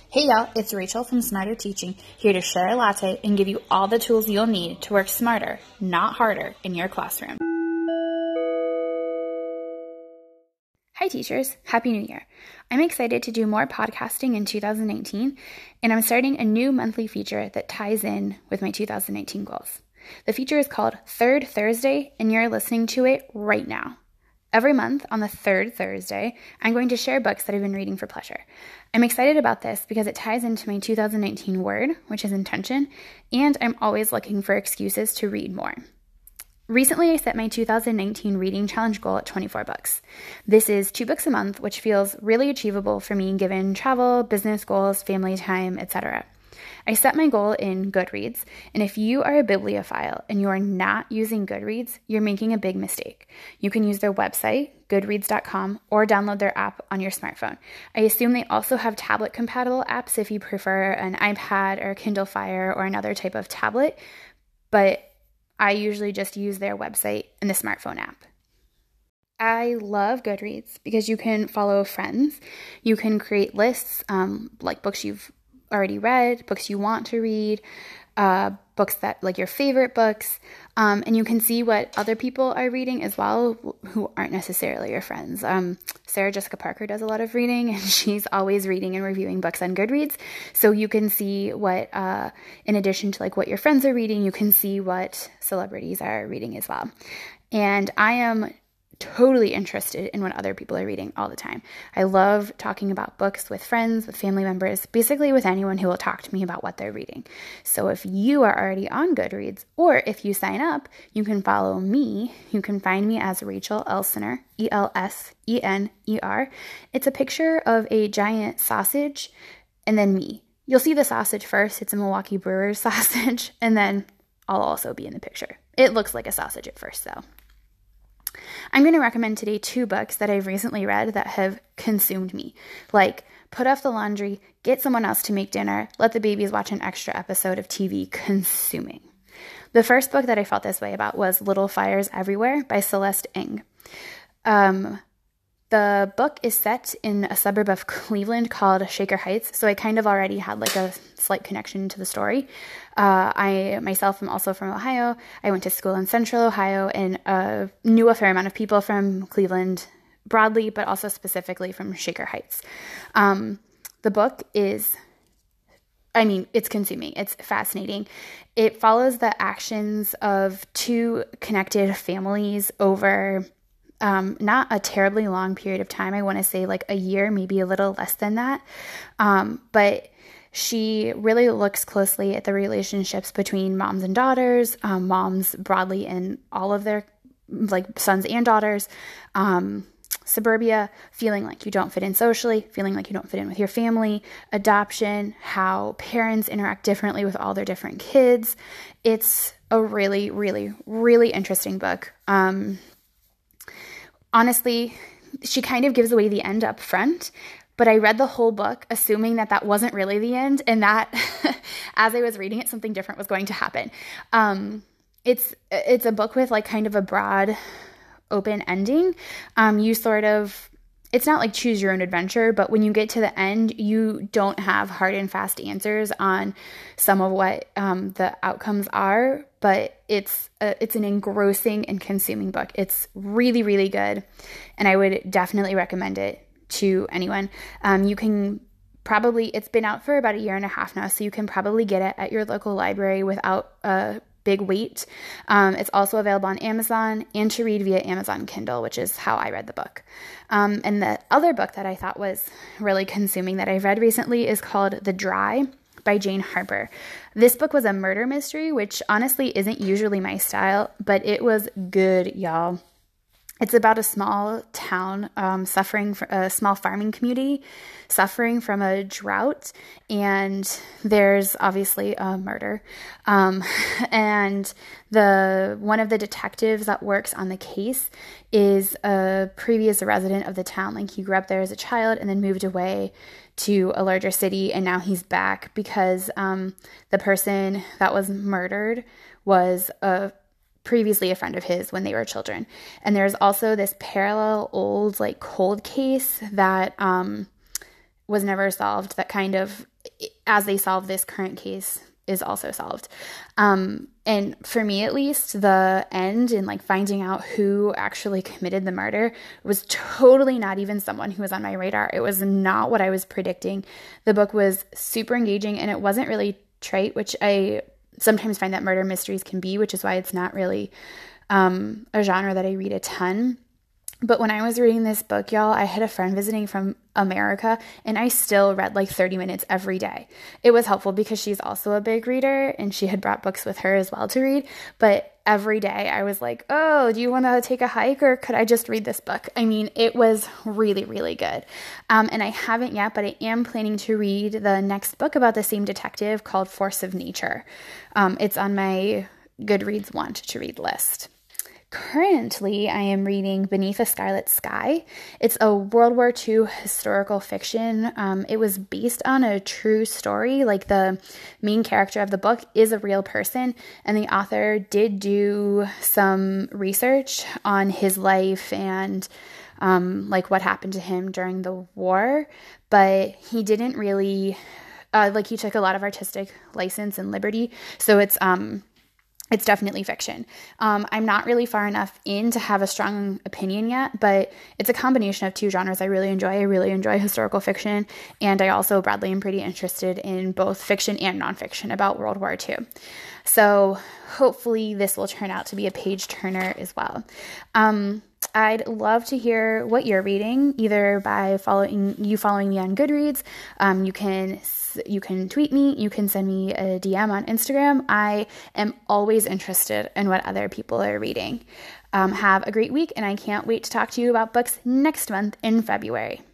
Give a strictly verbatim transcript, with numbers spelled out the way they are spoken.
Hey y'all, it's Rachel from Smarter Teaching, here to share a latte and give you all the tools you'll need to work smarter, not harder, in your classroom. Hi teachers, Happy New Year. I'm excited to do more podcasting in two thousand nineteen, and I'm starting a new monthly feature that ties in with my two thousand nineteen goals. The feature is called Third Thursday, and you're listening to it right now. Every month on the third Thursday, I'm going to share books that I've been reading for pleasure. I'm excited about this because it ties into my two thousand nineteen word, which is intention, and I'm always looking for excuses to read more. Recently, I set my two thousand nineteen reading challenge goal at twenty-four books. This is two books a month, which feels really achievable for me given travel, business goals, family time, et cetera. I set my goal in Goodreads, and if you are a bibliophile and you are not using Goodreads, you're making a big mistake. You can use their website, goodreads dot com, or download their app on your smartphone. I assume they also have tablet-compatible apps if you prefer an iPad or Kindle Fire or another type of tablet, but I usually just use their website and the smartphone app. I love Goodreads because you can follow friends. You can create lists, um, like books you've already read, books you want to read, uh, books that like your favorite books, um, and you can see what other people are reading as well who aren't necessarily your friends. Um, Sarah Jessica Parker does a lot of reading, and she's always reading and reviewing books on Goodreads, so you can see what, uh, in addition to like what your friends are reading, you can see what celebrities are reading as well. And I am totally interested in what other people are reading all the time. I love talking about books with friends, with family members, basically with anyone who will talk to me about what they're reading. So if you are already on Goodreads, or if you sign up, you can follow me. You can find me as Rachel Elsener, E L S E N E R. It's a picture of a giant sausage and then me. You'll see the sausage first. It's a Milwaukee Brewers sausage, and then I'll also be in the picture. It looks like a sausage at first, though. I'm going to recommend today two books that I've recently read that have consumed me, like Put Off the Laundry, Get Someone Else to Make Dinner, Let the Babies Watch an Extra Episode of T V. Consuming. The first book that I felt this way about was Little Fires Everywhere by Celeste Ng. Um, the book is set in a suburb of Cleveland called Shaker Heights, so I kind of already had like a slight connection to the story. Uh, I myself am also from Ohio. I went to school in Central Ohio and uh, knew a fair amount of people from Cleveland broadly, but also specifically from Shaker Heights. Um, the book is, I mean, it's consuming. It's fascinating. It follows the actions of two connected families over Um, not a terribly long period of time. I want to say like a year, maybe a little less than that. Um, but she really looks closely at the relationships between moms and daughters, um, moms broadly in all of their like sons and daughters, um, suburbia, feeling like you don't fit in socially, feeling like you don't fit in with your family, adoption, how parents interact differently with all their different kids. It's a really, really, really interesting book. Um, Honestly, she kind of gives away the end up front, but I read the whole book assuming that that wasn't really the end, and that as I was reading it, something different was going to happen. Um, it's it's a book with like kind of a broad, open ending. Um, you sort of, it's not like choose your own adventure, but when you get to the end, you don't have hard and fast answers on some of what um, the outcomes are, but it's a, it's an engrossing and consuming book. It's really, really good, and I would definitely recommend it to anyone. Um, you can probably, it's been out for about a year and a half now, so you can probably get it at your local library without a big wait. Um, it's also available on Amazon and to read via Amazon Kindle, which is how I read the book. Um, and the other book that I thought was really consuming that I've read recently is called The Dry by Jane Harper. This book was a murder mystery, which honestly isn't usually my style, but it was good, y'all. It's about a small town um, suffering from a small farming community suffering from a drought, and there's obviously a murder. Um, and the one of the detectives that works on the case is a previous resident of the town. Like he grew up there as a child and then moved away to a larger city, and now he's back because um, the person that was murdered was a previously a friend of his when they were children. And there's also this parallel old like cold case that um, was never solved that kind of as they solve this current case is also solved. Um, and for me, at least, the end and like finding out who actually committed the murder was totally not even someone who was on my radar. It was not what I was predicting. The book was super engaging, and it wasn't really trite, which I sometimes find that murder mysteries can be, which is why it's not really um, a genre that I read a ton. But when I was reading this book, y'all, I had a friend visiting from America, and I still read like thirty minutes every day. It was helpful because she's also a big reader, and she had brought books with her as well to read. But every day I was like, oh, do you want to take a hike, or could I just read this book? I mean, it was really, really good. Um, and I haven't yet, but I am planning to read the next book about the same detective called Force of Nature. Um, it's on my Goodreads want to read list. Currently, I am reading Beneath a Scarlet Sky. It's a World War Two historical fiction. Um, it was based on a true story. Like, the main character of the book is a real person, and the author did do some research on his life and um, like what happened to him during the war, but he didn't really, uh, like he took a lot of artistic license and liberty. So it's, um, It's definitely fiction. Um, I'm not really far enough in to have a strong opinion yet, but it's a combination of two genres I really enjoy. I really enjoy historical fiction, and I also, broadly, am pretty interested in both fiction and nonfiction about World War Two. So hopefully this will turn out to be a page turner as well. Um, I'd love to hear what you're reading, either by following you following me on Goodreads. Um, you can you can tweet me. You can send me a D M on Instagram. I am always interested in what other people are reading. Um, have a great week, and I can't wait to talk to you about books next month in February.